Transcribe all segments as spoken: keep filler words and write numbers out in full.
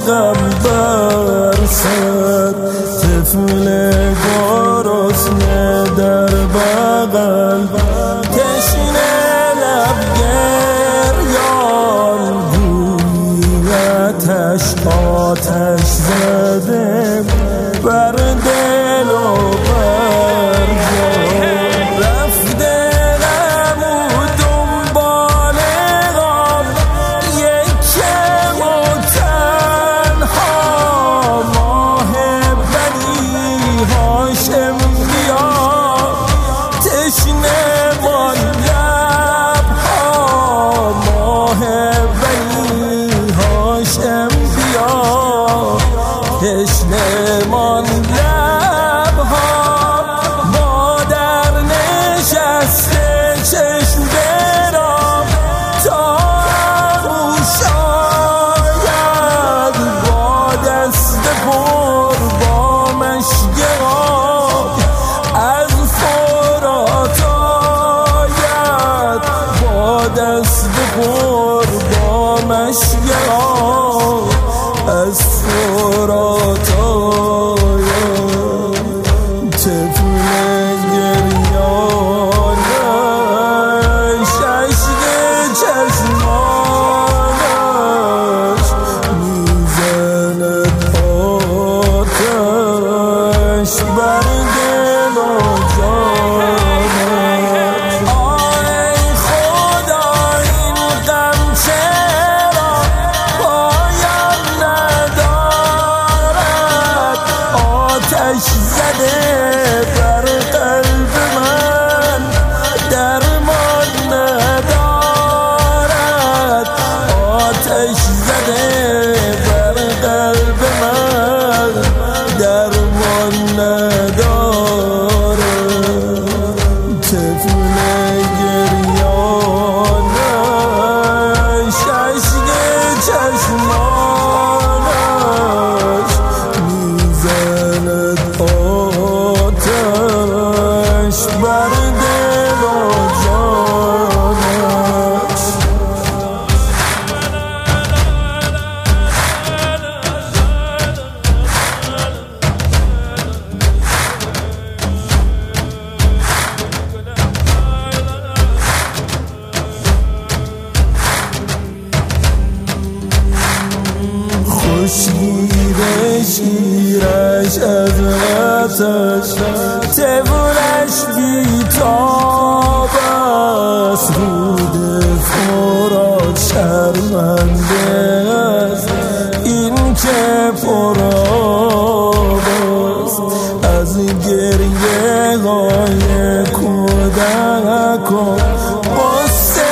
غم برسد، طفل گرسنه در بغل، تشنه لب گریان، گویی آتش آتش زده بر دل و بر جان. رفت دلم و دنبال غم، یکم و تنها، ماه بنی هاشم بیا، تشنه وان لبها، ماه بنی هاشم بیا، تشنه مان لبها. مادر نشسته چشم برام تا آغوش آید، با دست پر با مشک آب از فرات آید، با دست پر با مشک آب از فرات آید. طفل گریانش، عشق چشمانش، میزند آتش بر دل و جانش. آی خدا این غم چرا پایان ندارد، آتش زده بر قلب من درمان ندارد، آتش زده بر قلب من درمان ندارد. طفل گریانش، عشق چشمانش، میزند آتش بر دل و جانش. خوشگیر شیرش از آتش، طفلش بیتاب است، رود فرات شرمنده است، این که پرآب است از گریه های کودکان. قصه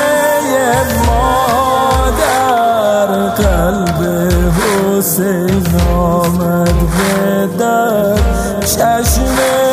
مادر قلب حسین آمد به در، چشم